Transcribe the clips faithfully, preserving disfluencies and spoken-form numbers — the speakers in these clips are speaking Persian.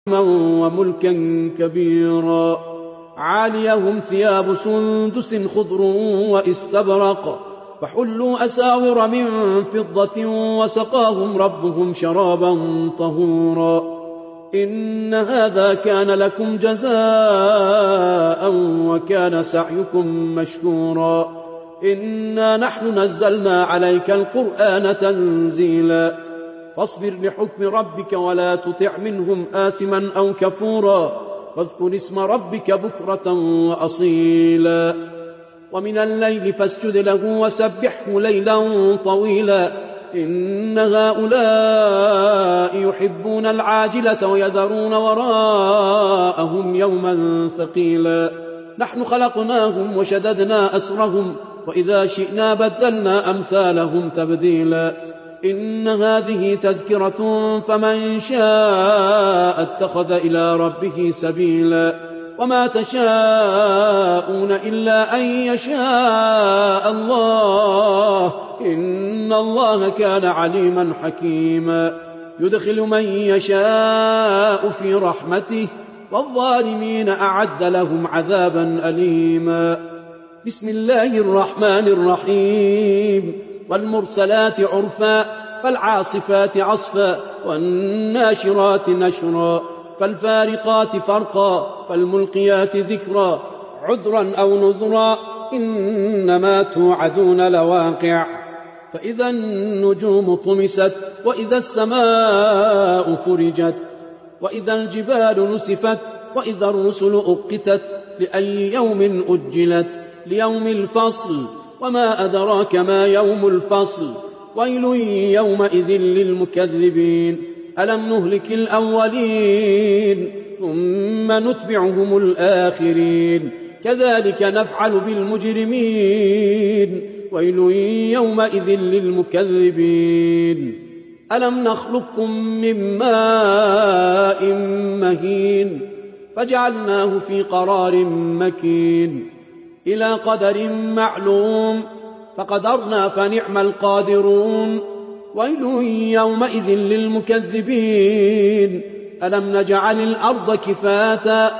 وملكا كبيرا عاليهم ثياب سندس خضر واستبرق وحلوا أساور من فضة وسقاهم ربهم شرابا طهورا إن هذا كان لكم جزاء وكان سعيكم مشكورا إنا نحن نزلنا عليك القرآن تنزيلا فاصبر لحكم ربك ولا تطع منهم آثما أو كفورا واذكر اسم ربك بكرة وأصيلا ومن الليل فاسجد له وسبحه ليلا طويلا إن هؤلاء يحبون العاجلة ويذرون وراءهم يوما ثقيلا نحن خلقناهم وشددنا أسرهم وإذا شئنا بدلنا أمثالهم تبديلا إن هذه تذكرة فمن شاء اتخذ إلى ربه سبيلا وما تشاءون إلا أن يشاء الله إن الله كان عليما حكيما يدخل من يشاء في رحمته والظالمين أعد لهم عذابا أليما بسم الله الرحمن الرحيم والمرسلات عرفا فالعاصفات عصفا والناشرات نشرا فالفارقات فرقا فالملقيات ذكرا عذرا أو نذرا إنما توعدون لواقع فإذا النجوم طمست وإذا السماء فرجت وإذا الجبال نسفت وإذا الرسل أقتت لأي يوم أجلت ليوم الفصل وما أدراك ما يوم الفصل ويل يومئذ للمكذبين ألم نهلك الأولين ثم نتبعهم الآخرين كذلك نفعل بالمجرمين ويل يومئذ للمكذبين ألم نخلقكم من ماء مهين فجعلناه في قرار مكين إلى قدر معلوم فقدرنا فنعم القادرون ويل يومئذ للمكذبين ألم نجعل الأرض كفاتا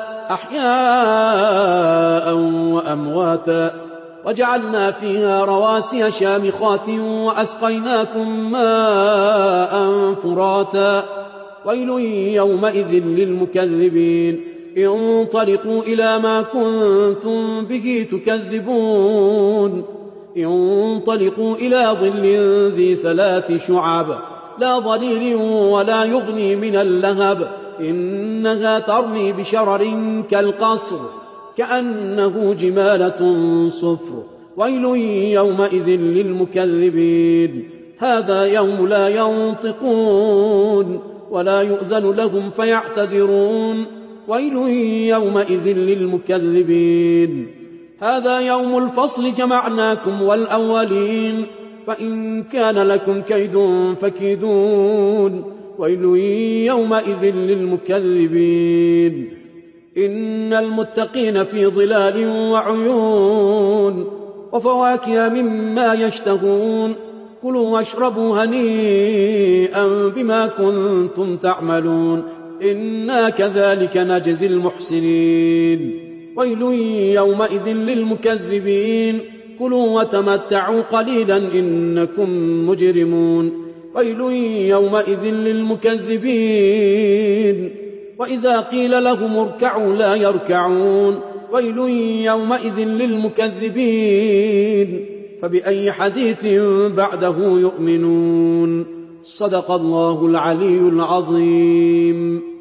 أحياء وأمواتا وجعلنا فيها رواسي شامخات وأسقيناكم ماء فراتا ويل يومئذ للمكذبين انطلقوا إلى ما كنتم به تكذبون انطلقوا إلى ظل ذي ثلاث شعب لا ظليل ولا يغني من اللهب إنها ترمي بشرر كالقصر كأنه جمالة صفر ويل يومئذ للمكذبين هذا يوم لا ينطقون ولا يؤذن لهم فيعتذرون ويل يومئذ للمكذبين هذا يوم الفصل جمعناكم والأولين فإن كان لكم كيد فكيدون ويل يومئذ للمكذبين إن المتقين في ظلال وعيون وفواكه مما يشتهون كلوا واشربوا هنيئا بما كنتم تعملون إنا كذلك نجزي المحسنين ويل يومئذ للمكذبين كلوا وتمتعوا قليلا إنكم مجرمون ويل يومئذ للمكذبين وإذا قيل لهم اركعوا لا يركعون ويل يومئذ للمكذبين فبأي حديث بعده يؤمنون صدق الله العلي العظيم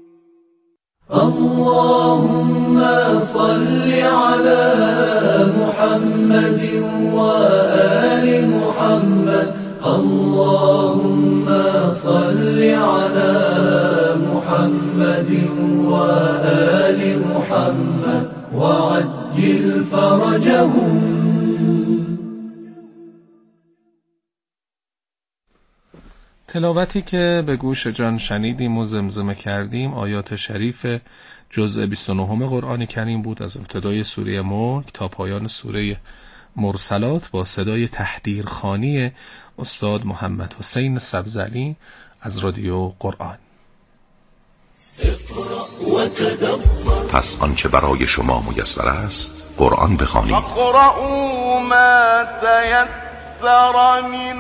اللهم صل على محمد وآل محمد اللهم صل على محمد وآل محمد وعجل فرجهم. تلاوتی که به گوش جان شنیدیم و زمزمه کردیم آیات شریف جزء بیست و نه قرآن کریم بود از ابتدای سوره ملک تا پایان سوره مرسلات با صدای تحدیرخوانی استاد محمد حسین سبزعلی از رادیو قرآن. پس آنچه برای شما میسر است قرآن بخوانید. فقرؤوا ما تیسر من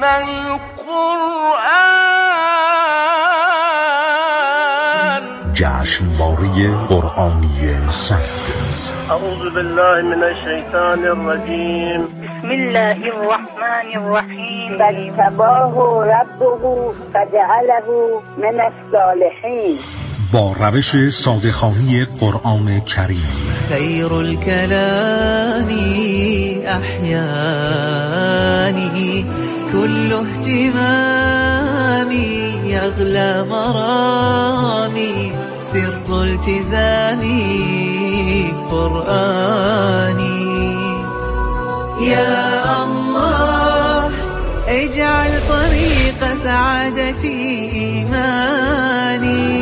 القرآن. جشنواره قرآنی سعد. اعوذ بالله من الشیطان الرجیم. بسم الله الرحمن الرحیم. فاجتباه ربه فجعله من الصالحین. با روش ساده‌خوانی قرآن کریم. خیر الكلام احیانی كل اهتمامي يغلى مرامي سر التزامي قرآني يا الله اجعل طريق سعادتي إيماني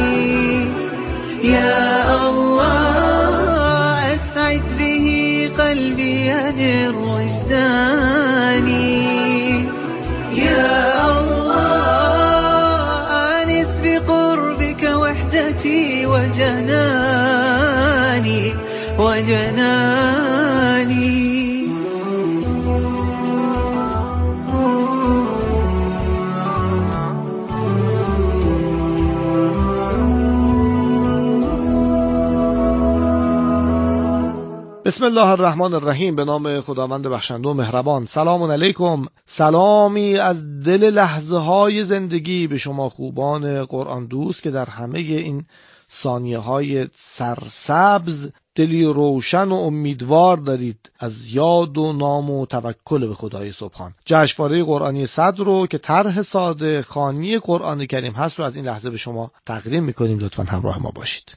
يا الله أسعد به قلبي ينر وجداني يا الله آنس بقربك وحدتي وجناني وجناني. بسم الله الرحمن الرحیم. به نام خداوند بخشنده و مهربان. سلام علیکم. سلامی از دل لحظه های زندگی به شما خوبان قرآن دوست که در همه این ثانیه های سرسبز دلی روشن و امیدوار دارید از یاد و نام و توکل به خدای سبحان. جشنواره قرآنی صدر رو که طرح ساده خوانی قرآن کریم هست رو از این لحظه به شما تقدیم میکنیم. لطفاً همراه ما باشید.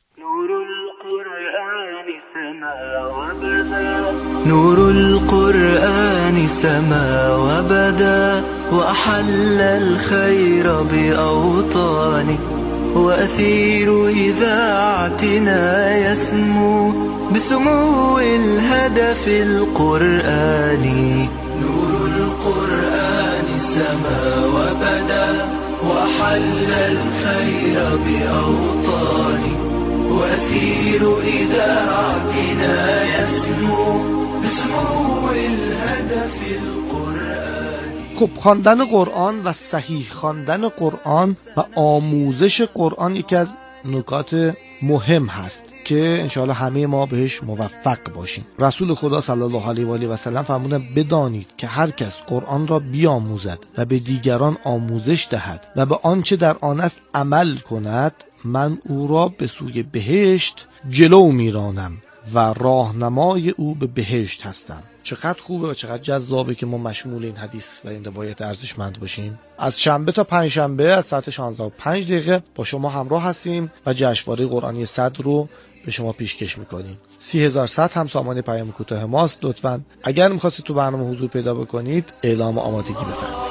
نور القرآن سما وبدا وأحل الخير بأوطانه وأثير إذاعتنا يسمو بسمو الهدف القرآني. نور القرآن سما وبدا وأحل الخير بأوطانه وأثير إذاعتنا يسمو بسمو الهدف القرآني. خب خواندن قرآن و صحیح خواندن قرآن و آموزش قرآن یکی از نکات مهم هست که انشاءالله همه ما بهش موفق باشیم. رسول خدا صلی الله علیه و آله و سلم فرمودن بدانید که هر کس قرآن را بیاموزد و به دیگران آموزش دهد و به آنچه در آن است عمل کند من او را به سوی بهشت جلو میرانم و راهنمای او به بهشت هستم. چقدر خوبه و چقدر جذابه که ما مشمول این حدیث و این روایت ارزشمند باشیم. از شنبه تا پنجشنبه از ساعت شانزده و پنج دقیقه با شما همراه هستیم و جشنواره قرآنی صدر رو به شما پیشکش میکنیم. سی هزار صد هم سامان پیام کوتاه ماست. لطفاً اگر میخواستید تو برنامه حضور پیدا بکنید اعلام آمادگی بفرمایید.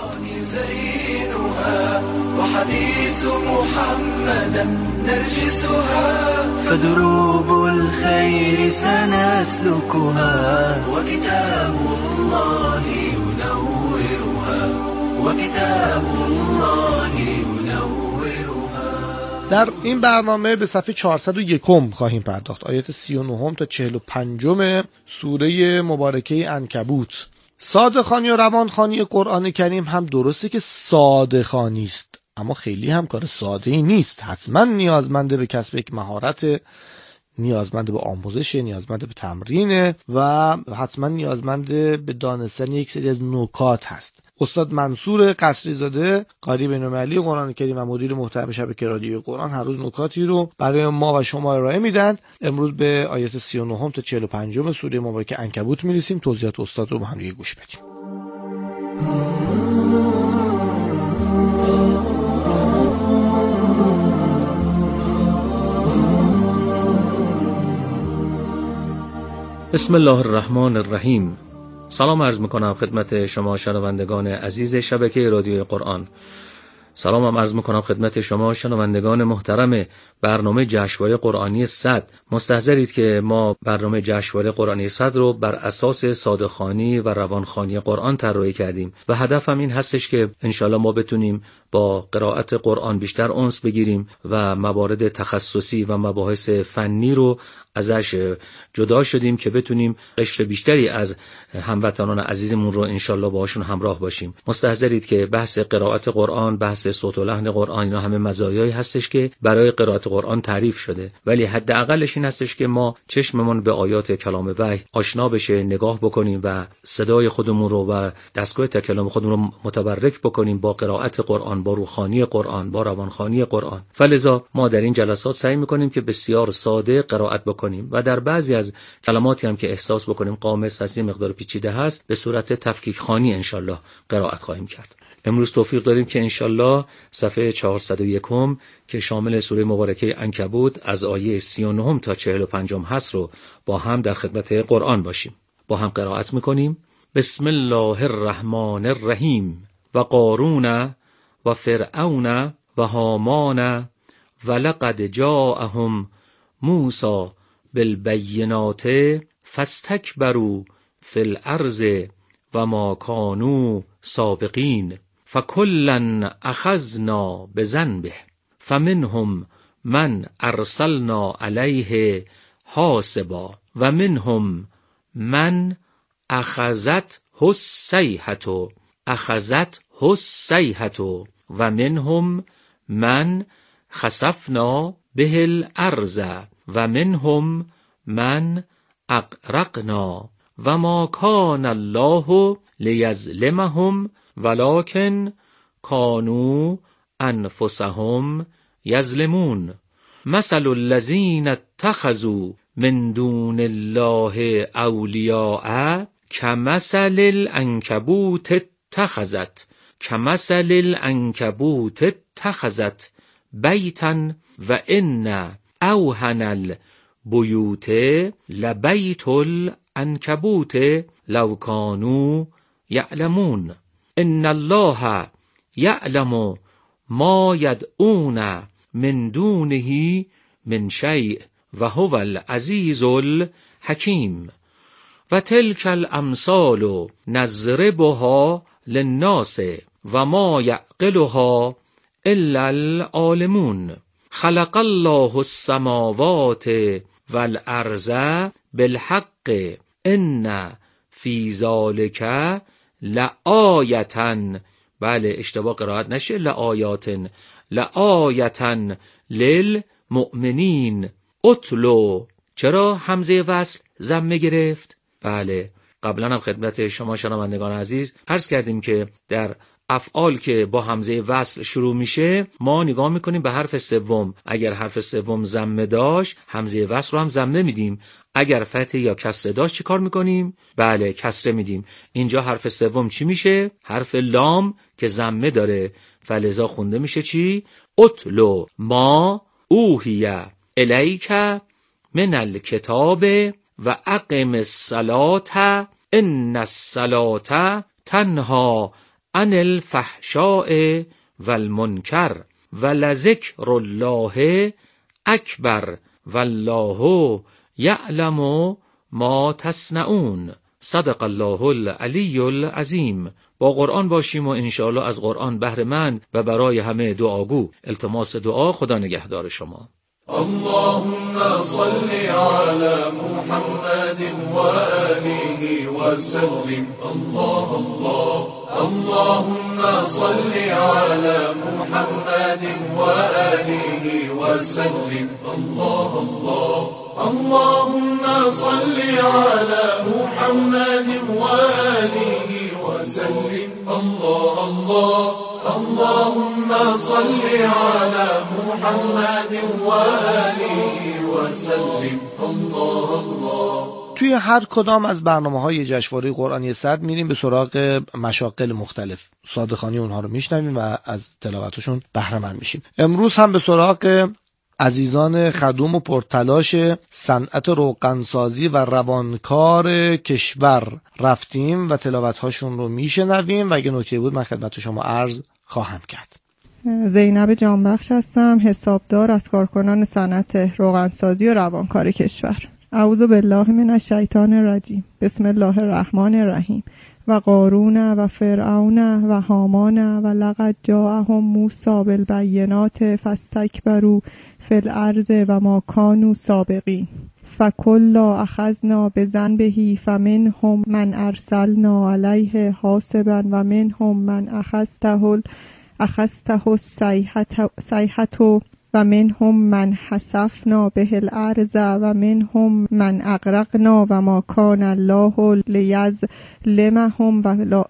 وحديث محمدا نرجسها فدروب الخير سنسلكها وكتاب الله ينورها وكتاب الله ينورها. در این برنامه به صفحه چهارصد و یک خواهیم پرداخت. آیات سی و نه تا چهل و پنج سوره مبارکه عنکبوت. ساده خوانی و روان خوانی قرآن کریم هم درسته که ساده خوانی است، اما خیلی هم کار ساده ای نیست. حتما نیازمنده به کسب یک مهارت، نیازمنده به آموزش، نیازمنده به تمرین و حتما نیازمنده به دانستن یک سری از نکات هست. استاد منصور قصری زاده قاری بین‌المللی قرآن کریم و مدیر محترم شبکه رادیوی قرآن هر روز نکاتی رو برای ما و شما ارائه میدن. امروز به آیات سی و نه تا چهل و پنج سوره مبارکه عنکبوت میرسیم. توضیحات استاد رو با هم گوش بدیم. بسم الله الرحمن الرحیم. سلام عرض میکنم خدمت شما شنوندگان عزیز شبکه رادیوی قرآن. سلامم عرض میکنم خدمت شما شنوندگان محترم برنامه جشنواره قرآنی صد. مستحضرید که ما برنامه جشنواره قرآنی صد رو بر اساس ساده‌خوانی و روانخوانی قرآن طراحی کردیم و هدفم این هستش که انشالله ما بتونیم با قرائت قرآن بیشتر انس بگیریم و موارد تخصصی و مباحث فنی رو ازش جدا شدیم که بتونیم قشر بیشتری از هموطنان عزیزمون رو انشالله باهاشون همراه باشیم. مستحضرید که بحث قرائت قرآن، بحث صوت و لحن قرآن، اینا همه مزایایی هستش که برای قرائت قرآن تعریف شده، ولی حداقلش این هستش که ما چشممون به آیات کلام وحی آشنا بشه، نگاه بکنیم و صدای خودمون رو و دستگاه تکلم خودمون رو متبرک بکنیم با قرائت قرآن، با روحانی قرآن، با روانخوانی قرآن. فلذا ما در این جلسات سعی می‌کنیم که بسیار ساده قرائت بکنیم و در بعضی از کلماتی هم که احساس بکنیم قامس هست، مقدار پیچیده هست، به صورت تفکیک خوانی انشالله قرائت خواهیم کرد. امروز توفیق داریم که انشالله صفحه چهارصد و یک که شامل سوره مبارکه عنکبوت از آیه سی و نه تا چهل و پنج هست رو با هم در خدمت قرآن باشیم. با هم قرائت میکنیم. بسم الله الرحمن الرحیم. و قارون و فرعون و هامان و لقد جاءهم موسی بالبینات فاستکبروا فی الارض و ما کانوا سابقین فکلا اخذنا بذنبه فمنهم من ارسلنا علیه حاصبا و منهم من اخذت الصیحة اخذت الصیحة و منهم من خسفنا به الارض و منهم من اغرقنا و ما کان الله لیظلمهم ولکن کانوا انفسهم یظلمون مثل الذین اتخذوا من دون الله اولیاء کمثل العنکبوت اتخذت کمثل العنکبوت اتخذت بیتا و ان اوهن البیوت لبیت العنکبوت لو کانوا یعلمون ان الله یعلم ما یدعون من دونه من شیء و هو العزیز الحکیم و تلک الامثال نضربها للناس و ما یعقلها الا العالمون خلق الله السماوات والارض بالحق ان فی ذلک لآیة، بله اشتباه قرائت نشه، لآیات، لآیة للمؤمنین. اتلو، چرا همزه وصل ضمه گرفت؟ بله قبلا هم خدمت شما شنوندگان عزیز عرض کردیم که در افعال که با همزه وصل شروع میشه ما نگاه میکنیم به حرف سوم. اگر حرف سوم ضمه داشت همزه وصل رو هم ضمه میدیم، اگر فتحه یا کسره داشت چی کار میکنیم؟ بله کسره میدیم. اینجا حرف سوم چی میشه؟ حرف لام که ضمه داره، فلذا خونده میشه چی؟ اتلو ما اوحی الیک من الکتاب و اقم الصلاة ان الصلاة تنها عن الفحشاء والمنکر ولذکر الله اکبر والله یعلم ما تصنعون. صدق الله العلی العظیم. با قرآن باشیم و انشاءالله از قرآن بهره مند و برای همه دعاگو. التماس دعا. خدا نگهدار شما. اللهم صل على محمد وآله وسلم. الله الله. اللهم صل على محمد وآله وسلم. الله الله. اللهم صل على محمد وآله وسلم. الله الله. اللهم صل على محمد وآله وسلم. الله الله. توی هر کدام از برنامه‌های جشنواره قرآنی صد میریم به سراغ مشاغل مختلف، ساده‌خوانی اونها رو میشنویم و از تلاوتشون بهره مند میشیم. امروز هم به سراغ عزیزان خدوم و پرتلاش صنعت روغنسازی و روانکار کشور رفتیم و تلاوت‌هاشون رو میشنویم و اگه نکته بود من خدمت شما عرض خواهم کرد. زینب جانبخش هستم، حسابدار از کارکنان صنعت روغنسازی و روانکار کشور. اعوذ بالله من الشیطان الرجیم. بسم الله الرحمن الرحیم. و قارون و فرعون و هامان و لقد جاءهم موسی بالبینات فاستکبروا فی الارض و ما کانوا سابقین. فکلا اخذنا بذنبه فمنهم من ارسلنا علیه حاصبا و منهم من اخذته اخذته الصیحة و منهم من حسفنا به الارض و منهم من اغرقنا و ما کان الله لیظلمهم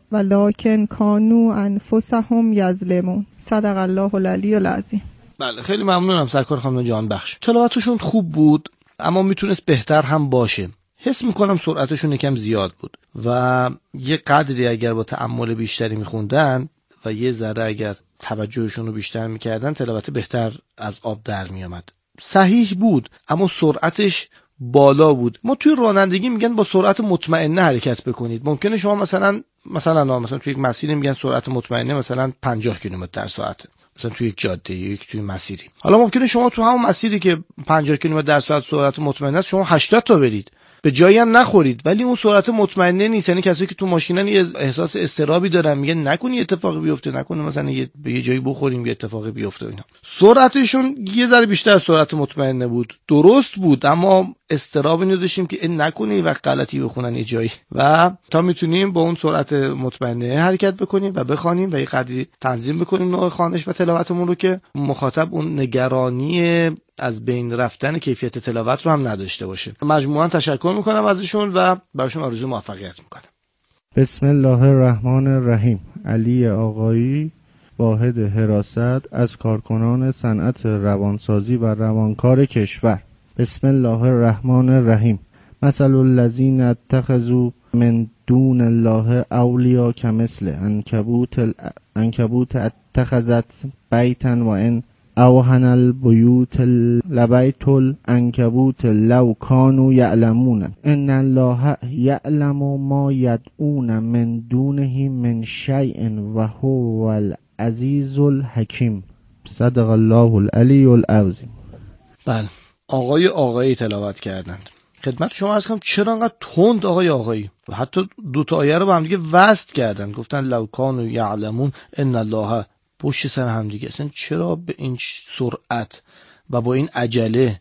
ولکن کانوا انفسهم یظلمون. صدق الله العلی العظیم. بله، خیلی ممنونم سرکار خانم جانبخش. تلاوتشون خوب بود اما میتونست بهتر هم باشه. حس میکنم سرعتشون یکم زیاد بود و یه قدری اگر با تأمل بیشتری میخوندن و یه ذره اگر توجهشون رو بیشتر میکردن تلاوت بهتر از آب در میامد. صحیح بود اما سرعتش بالا بود. ما توی رانندگی میگن با سرعت مطمئنه حرکت بکنید. ممکنه شما مثلا مثلا مثلا توی یک مسیری میگن سرعت مطمئنه مثلا پنجاه کیلومتر در ساعت، مثلا توی یک جاده یا یک توی مسیری. حالا ممکنه شما تو همون مسیری که پنجاه کیلومتر در ساعت سرعت مطمئنه است شما هشتاد تا برید، به جایی هم نخورید، ولی اون سرعت مطمئنه نیست. یعنی کسایی که تو ماشینن یه احساس استرابی دارن، میگن نکنی اتفاقی بیفته، نکنه مثلا یه به یه جایی بخوریم یه اتفاقی بیفته اینا. سرعتشون یه ذره بیشتر از سرعت مطمئنه بود. درست بود اما استرابی نداشتیم که این نکنی و غلطی بخونن یه جایی و تا میتونیم با اون سرعت مطمئنه حرکت بکنیم و بخوانیم و یه قدری تنظیم بکنیم نوع خوانش و تلاوتمون رو که مخاطب اون نگرانی از بین رفتن کیفیت تلاوت رو هم نداشته باشه. مجموعاً تشکر میکنم ازشون و براشون آرزوی موفقیت میکنم. بسم الله الرحمن الرحیم. علی آقایی، واحد حراست از کارکنان صنعت روانسازی و روانکار کشور. بسم الله الرحمن الرحیم. مثل الذین اتخذوا من دون الله اولیاء کمثل عنکبوت عنکبوت اتخذت بیتا و ان اوهن البیوت لبیت العنکبوت لو کانوا یعلمون ان الله یعلم ما یدعون من دونه من شیء و هو العزیز الحکیم. صدق الله العلی العظیم. بله، آقای آقایی تلاوت کردند. خدمت شما عرض کنم چرا انقدر تند آقای آقایی و حتی دو تا آیه رو با هم دیگه وصل کردن، گفتن لو کانوا یعلمون ان الله پشت سر هم دیگه. اصلا چرا به این سرعت و با این عجله؟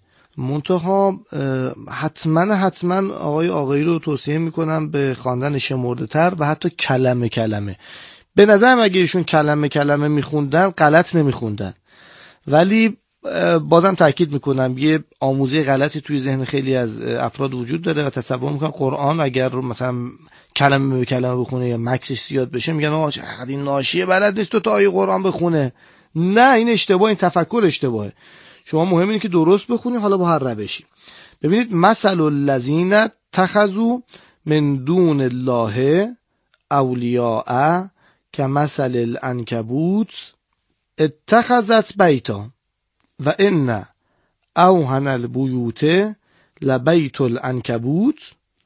منتها حتما حتما آقای آقایی رو توصیه میکنم به خواندن شمرده تر و حتی کلمه کلمه. به نظرم اگه ایشون کلمه کلمه میخوندن غلط نمیخوندن، ولی بازم تاکید میکنم یه آموزه غلطی توی ذهن خیلی از افراد وجود داره و تصور میکنن قرآن اگر رو مثلا کلمه به کلمه بخونه یا مکسش زیاد بشه میگن آقا چقدر این ناشیه بلد نیست تو تا آیه قرآن بخونه. نه، این اشتباه، این تفکر اشتباهه. شما مهم اینه که درست بخونی، حالا با هر روشی. ببینید مثل الذین اتخذوا من دون الله اولیاء کمثل العنکبوت اتخذت بیتا و ان اوهن البیوت لبیت العنکبوت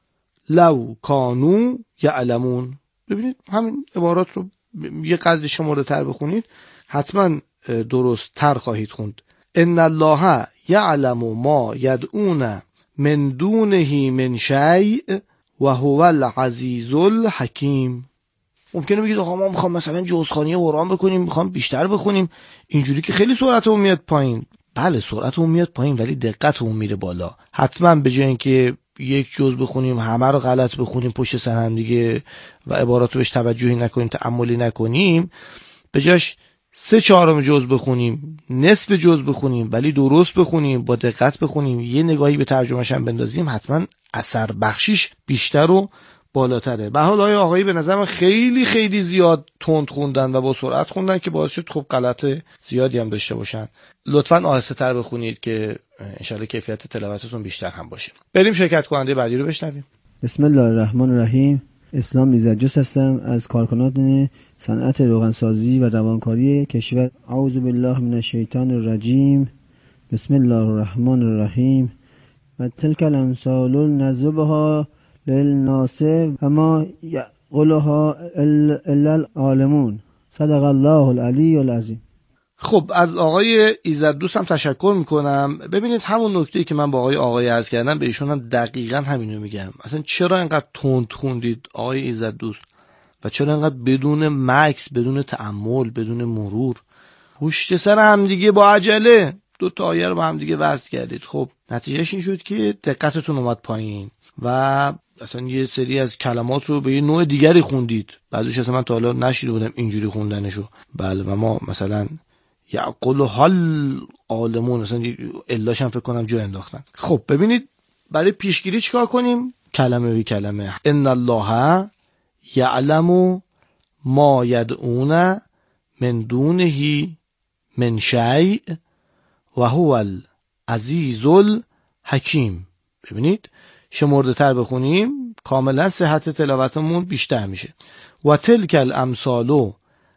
لو کانوا یعلمون. ببینید همین عبارات رو یه قدر شمرده تر بخونید حتما درست تر خواهید خوند. ان الله یعلم ما یدعون من دونه من شیء و هو العزیز الحکیم. ممکنه بگید آقا ما میخوام مثلا جزخوانی قرآن بکنیم، میخوام بیشتر بخونیم، اینجوری که خیلی سرعتمون میاد پایین. بله سرعتمون میاد پایین ولی دقتمون میره بالا. حتما به جای اینکه یک جز بخونیم همه رو غلط بخونیم پشت سر هم دیگه و عباراتو بهش توجهی نکنیم، تأملی نکنیم، به جاش سه چهارم جز بخونیم، نصف جز بخونیم ولی درست بخونیم، با دقت بخونیم، یه نگاهی به ترجمه‌ش هم بندازیم، حتما اثر بخشیش بیشتر و بالاتره. به حال آقای آقایی به نظر من خیلی خیلی زیاد تند خوندن و با سرعت خوندن که باعث شد خب غلط زیادی هم داشته باشن. لطفاً آهسته تر بخونید که انشالله کیفیت تلاوتتون بیشتر هم باشه. بریم شرکت کننده بعدی رو بشنویم. بسم الله الرحمن الرحیم. اسلام میرزاجوس هستم از کارکنان صنعت روغنسازی و روانکاری کشور. اعوذ بالله من الشیطان الرجیم. بسم الله الرحمن الرحیم. و تلک الامثال نضربها للناس و ما یعقلها الا العالمون. صدق الله العلی العظیم. خب از آقای ایزددوست هم تشکر میکنم. ببینید همون نکته‌ای که من با آقای آقای عرض کردم به ایشون هم دقیقاً همینو میگم. اصلا چرا اینقدر تند خوندید آقای ایزددوست و چرا اینقدر بدون مکس، بدون تأمل، بدون مرور، پشت سر هم دیگه با عجله دو تا آیه رو با هم دیگه وصل کردید؟ خب نتیجهش این شد که دقتتون اومد پایین و اصلا یه سری از کلمات رو به یه نوع دیگری خوندید. بعضیش اصلا من تا حالا نشیده بودم اینجوری خوندنشو. بله و ما مثلا یعقل حال عالمون اصلا الاش هم فکر کنم جو انداختن. خب ببینید برای پیشگیری چیکار کنیم؟ کلمه بی کلمه. ان الله یعلم ما یدعون من دونه من شیء و هو العزیز الحکیم. ببینید شمرده تر بخونیم کاملا صحت تلاوتمون بیشتر میشه. و تلک الامثال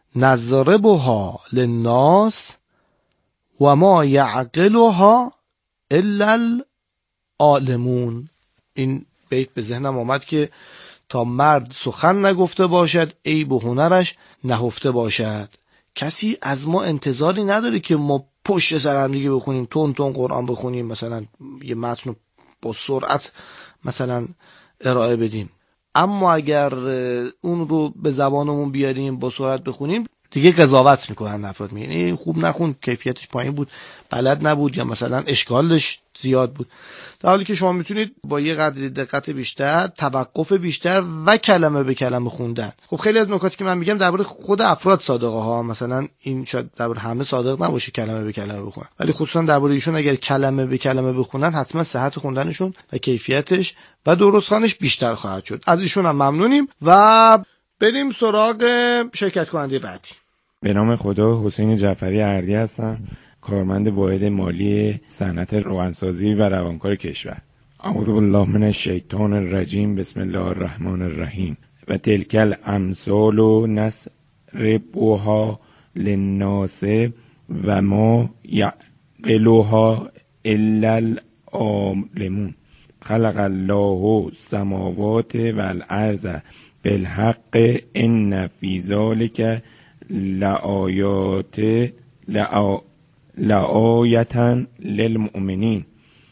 نضربها للناس و ما یعقلها الا العالمون. این بیت به ذهنم آمد که تا مرد سخن نگفته باشد عیب و هنرش نهفته باشد. کسی از ما انتظاری نداره که ما پشت سر هم دیگه بخونیم، تون تون قرآن بخونیم، مثلا یه متن با سرعت مثلا ارائه بدیم. اما اگر اون رو به زبانمون بیاریم با سرعت بخونیم دیگه قضاوت میکنن افراد، میگن این خوب نخوند، کیفیتش پایین بود، بلد نبود، یا مثلا اشکالش زیاد بود. در حالی که شما میتونید با یه قدری دقت بیشتر، توقف بیشتر و کلمه به کلمه خوندن. خب خیلی از نکاتی که من میگم درباره خود افراد صادقه ها، مثلا این شاید درباره همه صادق نباشه کلمه به کلمه بخونن، ولی خصوصا درباره ایشون اگر کلمه به کلمه بخونن حتما صحت خوندنشون و کیفیتش و درستخوانش بیشتر خواهد شد. از ایشون هم ممنونیم و بریم سراغ شرکت کننده بعدی. به نام خدا، حسین جعفری اردی هستم، کارمند واحد مالی صنعت روغنسازی و روانکار کشور. اعوذ بالله من الشیطان الرجیم، بسم الله الرحمن الرحیم. و تلک الامثال نضربها للناس و ما یعقلها الا العالمون. خلق الله السماوات والارض بالحق ان فی ذلک لآیات لآیة للمؤمنین.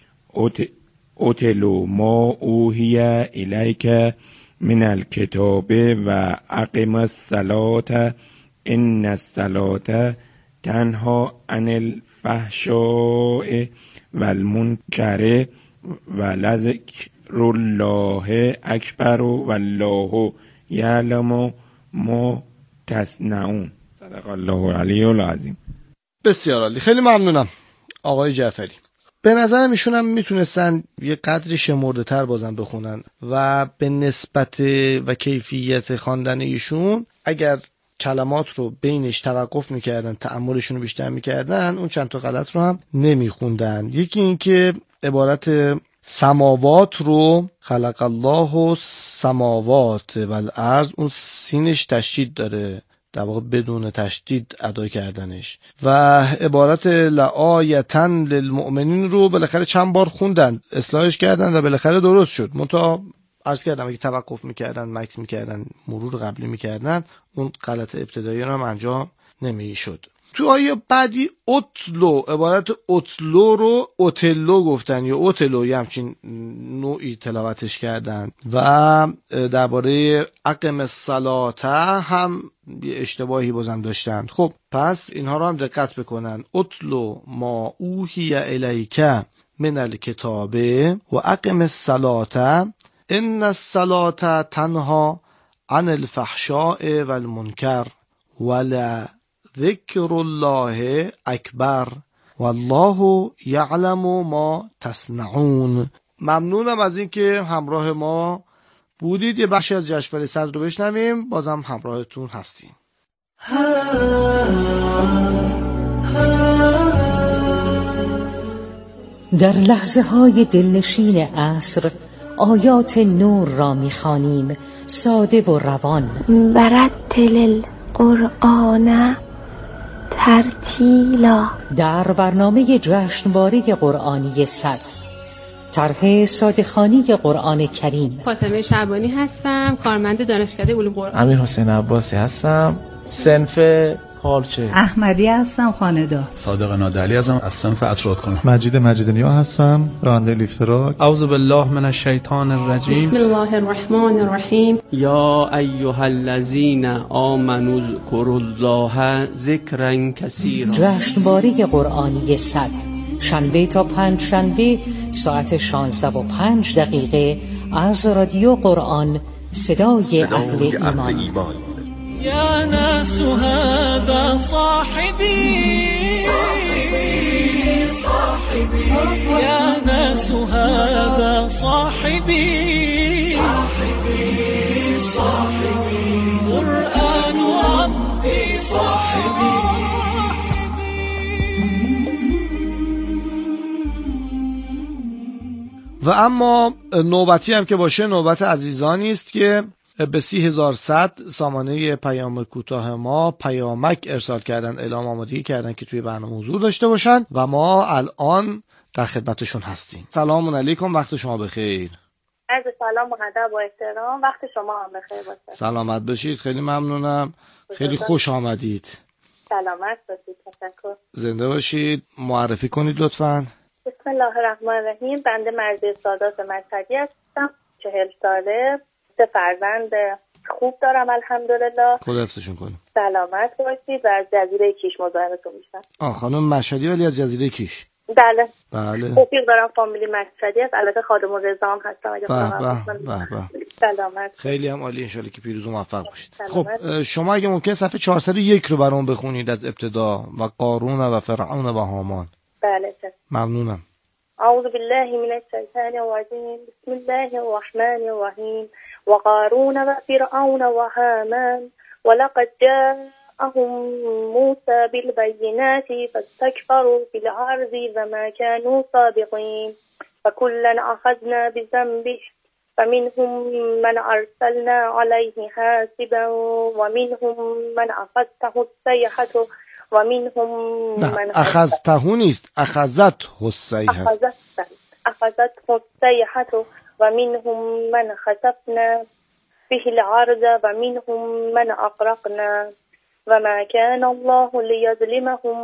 اتلو ما اوحی الیک من الکتاب و اقم الصلاة ان الصلاة تنهی عن الفحشاء والمنکر ولذکر الله اکبر والله یعلم ما تصنعون. صدق الله العلی العظیم. بسیار عالی، خیلی ممنونم آقای جعفری. به نظرم ایشون هم میتونستن یه قدری شمرده تر بازم بخونن و به نسبت و کیفیت خواندن ایشون اگر کلمات رو بینش توقف میکردن، تأملشون رو بیشتر میکردن، اون چند تا غلط رو هم نمیخوندن. یکی این که عبارت سماوات رو خلق الله السماوات والارض، اون سینش تشدید داره، در واقع بدون تشدید ادا کردنش. و عبارت لآیة للمؤمنین رو بالاخره چند بار خوندن، اصلاحش کردن و بالاخره درست شد. منتها عرض کردم اگه توقف میکردن، مکس میکردن، مرور قبلی میکردن، اون غلط ابتدایی رو هم انجام نمیشد. تو آیه بعدی اتلو، عبارت اتلو رو اتلو گفتن یا اتلو، یه همچین نوعی تلاوتش کردن. و درباره اقم الصلاة هم یه اشتباهی بازم داشتن. خب پس اینها رو هم دقت بکنن. اتلو ما اوحی الیک من الکتاب و اقم الصلاة ان الصلاة تنهی عن الفحشاء والمنکر ولا ذکر الله اکبر والله یعلم ما تصنعون. ممنونم از اینکه همراه ما بودید. یه بخشی از جشنواره صدر رو بشنویم، بازم همراهتون هستیم. در لحظه های دلنشین عصر آیات نور را می‌خوانیم، ساده و روان. ورتل القرآن ترتیلا. در برنامه جشنواره قرآنی صد، طرح صادقانی قرآن کریم. فاطمه شعبانی هستم، کارمند دانشکده علوم قرآن. امیر حسین عباسی هستم، صنف حال چه؟ احمدی هستم، خانه‌دار. صادق نادعلی هستم، از صنف افراد کنم. مجید مجیدنیا هستم، راننده لیفتراک. اعوذ بالله من الشیطان الرجیم. بسم الله الرحمن الرحیم. یا ایها الذین آمنوا اذکروا الله ذکرا کثیرا. جشنواره قرآنی صد، شنبه تا پنج شنبه ساعت شانزده و پنج دقیقه از رادیو قرآن، صدای اهل ایمان. ایمان. یا ناس هذا صاحبی صاحبی صاحبی یا ناس هذا صاحبی صاحبی صاحبی قرآن ربی صاحبی. و اما نوبتی هم که باشه نوبت عزیزانی است که به سی هزار صد سامانه پیام کوتاه ما پیامک ارسال کردن، اعلام آمادگی کردن که توی برنامه حضور داشته باشن و ما الان در خدمتشون هستیم. سلام علیکم، وقت شما بخیر. عرض سلام و ادب و احترام، وقت شما هم بخیر باشه. سلامت باشید، خیلی ممنونم، خیلی خوش آمدید. سلامت باشید، تشکر. زنده باشید. معرفی کنید لطفاً. بسم الله الرحمن الرحیم. بنده مرضیه سادات مشهدی هستم، چهل ساله، سه فرزند خوب دارم الحمدلله. خدا حفظشون کنه. سلامت باشید. و از جزیره کیش مزاحمتون میشم. آه خانم مشهدی ولی از جزیره کیش؟ بله بله. رفیق دارم فامیلی مشهدی است، البته خادم الرضا هم هستم. اگه به به به. سلامت. خیلی هم عالی، ان شاءالله که پیروز و موفق باشید. خب شما اگه ممکن صفحه چهارصد و یک رو برام بخونید از ابتدا. و قارون و فرعون و هامان. بله چه. ممنونم. اعوذ بالله من الشیطان الرجیم. بسم الله الرحمن الرحیم. وقارون وفرعون وهامان ولقد جاءهم موسى بالبينات فاستكبروا في الأرض وما كانوا سابقين فكلا أخذنا بذنبه فمنهم من أرسلنا عليه حاسبا ومنهم من أخذته الصيحة ومنهم من أخذته نیست، أخذته الصيحة أخذته الصيحة ومنهم من خسفنا به الأرض ومنهم من أغرقنا وما كان الله ليظلمهم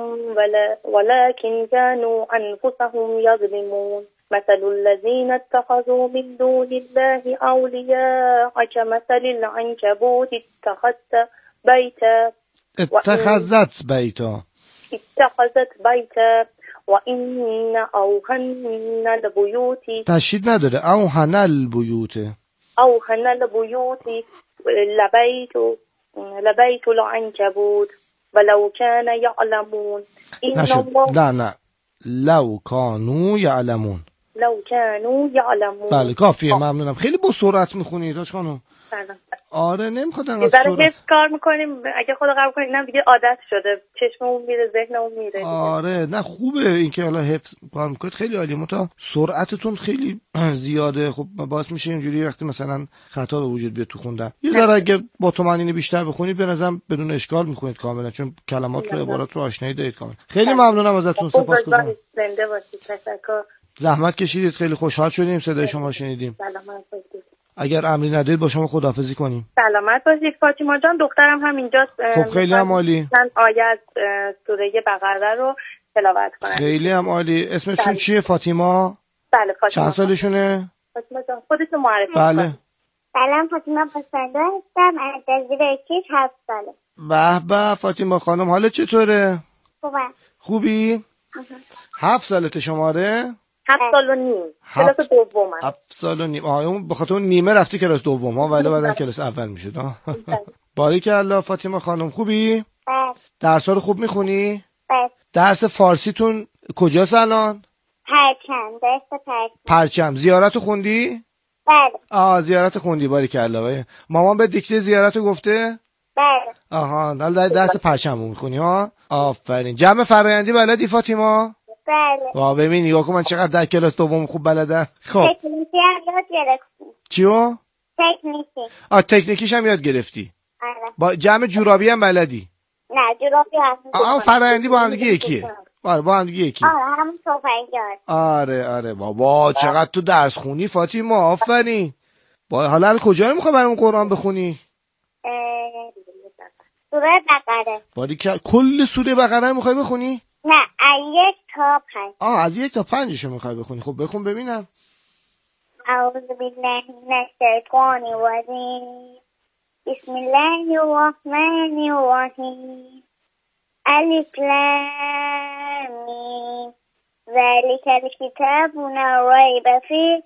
ولكن كانوا أنفسهم يظلمون مثل الذين اتخذوا من دون الله أولياء كمثل العنكبوت اتخذت بيتا اتخذت بيتا اتخذت بيتا وإن أوهن البيوت تشدید نداره. اوهن البیوت اوهن البیوت لبیت لبیت العنکبوت ولو كان يعلمون این نه نه لو کانوا یعلمون لو كانوا يعلمون. بله کافیه. ممنونم. خیلی با سرعت میخونید داش خانم. آره نمیخواد انقدر سرعت. یه کار میکنیم اگه خدا قبول کنه اینم دیگه عادت شده، چشممون میره، ذهنمون میره. آره نه خوبه اینکه حالا حفظ کار میکنید، خیلی عالیه. متا سرعتتون خیلی زیاده، خب باعث میشه اینجوری وقتی مثلا خطا به وجود بیاد تو خوندن. یه ذره اگه با طمأنینه بیشتر بخونید به نظرم بدون اشکال میخونید کاملا، چون کلمات رو عبارات رو آشنایی دارید کاملا. خیلی ممنونم ازتون، سپاسگزارم. زنده باشید. تشکر. زحمت کشیدید، خیلی خوشحال شدیم صدای شما شنیدیم. سلامت باشید. اگر امری ندارید با شما خداحافظی کنیم. سلامت باشید. فاطمه جان دخترم هم اینجاست. خب خیلی هم عالی. من آیه سوره بقره رو تلاوت کنم. خیلی هم عالی. اسمشون چیه فاطمه؟ بله فاطمه. چند سالشونه؟ فاطمه جان خودتون معرفی بله. کنید. سلام، فاطمه پسنده هستم، از جزیره کیش، هفت ساله. به به فاطمه خانم، حالت چطوره؟ خوبه. خوبی؟ هفت سالته شماره؟ هفت سال و نیم. کلاس دوم. هفت سال و نیم. آه اون بخاطر اون نیمه رفتی کلاس دوم ها، ولی بعدن کلاس اول میشد. باریکالله فاطمه خانم. خوبی؟ بله. درس‌ها رو خوب میخونی؟ بله. درس فارسیتون کجاست الان؟ پرچم. درس پرچم. پرچم. زیارت رو خوندی؟ بله. آه زیارت خوندی، باریکالله. مامان به دیکته زیارت رو گفته؟ بله. آها حالا درس پرچم رو میخونی ها؟ آفرین. جمع فرآیندی بلدی فاطمه؟ بله. وا ببین نگاه کن من چقدر در کلاس دوم خوب بلدم. خب تکنیکی هم یاد گرفتی. چیو؟ تکنیکی. آ تکنیکیش هم یاد گرفتی. آره. با جمع جورابی هم بلدی؟ نه جورابی هم. آ فرآیندی با هم دیگه یکیه. آره با هم دیگه یکی. آره همون تفنگدار. آره آره بابا چقدر تو درس خونی فاطمه، آفرین. با حالا کجا رو میخوای برام قرآن بخونی؟ سوره بقره. باریکلا. کل سوره بقره میخوای بخونی؟ نه از یک تا پنج. آه از یک تا پنجشو میخوای بخونی. خب بخون ببینم. اعوذ بالله من الشیطان الرجیم. بسم الله الرحمن الرحیم. الف لام میم. ذلك الكتاب لا ريب فيه